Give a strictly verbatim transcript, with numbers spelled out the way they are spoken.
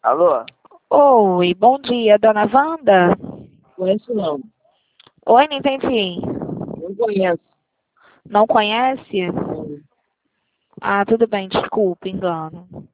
Alô? Oi, bom dia, dona Wanda? Conheço não. Oi, não entendi. Não conheço. Não conhece? Não. Ah, tudo bem, desculpe, engano.